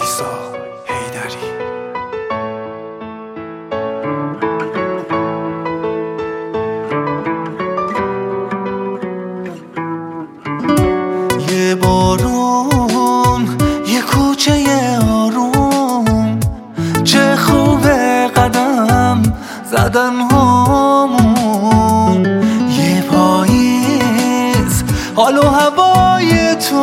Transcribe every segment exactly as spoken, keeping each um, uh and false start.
وایسا حیدری. یه بارون، یه کوچه آروم، چه خوبه قدم زدن هامون. یه پاییز، حال و هوای تو،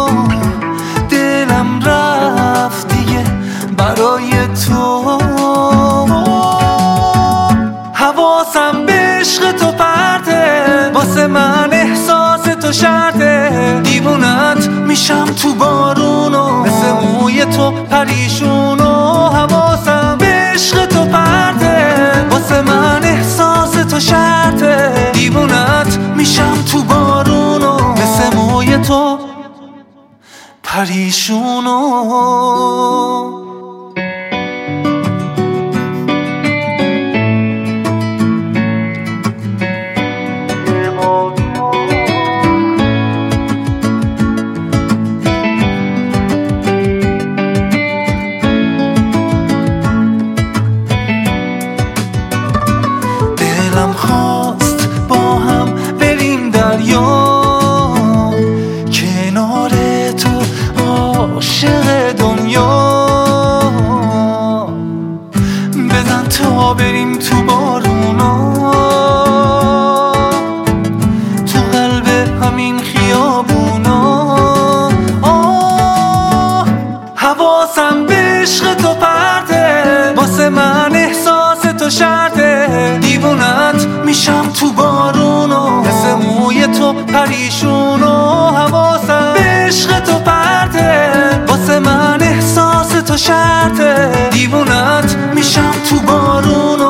دلم رفت دیگه برای تو. حواسم به عشق تو پرته، واسه من احساس تو شرطه. دیوونت میشم تو بارونو، مثل موی تو پریشونو. حواسم به عشق تو پرته، واسه من احساس تو شرطه. دیوونت میشم تو بارونو، مثل موی تو پریشونو. دلم خواست با هم بریم دریا، کنار تو عاشق دنیا. بزن تا بریم تو بارونا، تو قلب همین خیابونا. آه حواسم به عشق تو پرته، واسه من احساس تو شرطه. دیوونت میشم تو بارونو، مثل موی تو پریشونو. حواسم به عشق تو پرته، واسه من احساس تو شرطه. دیوونت میشم تو بارونو،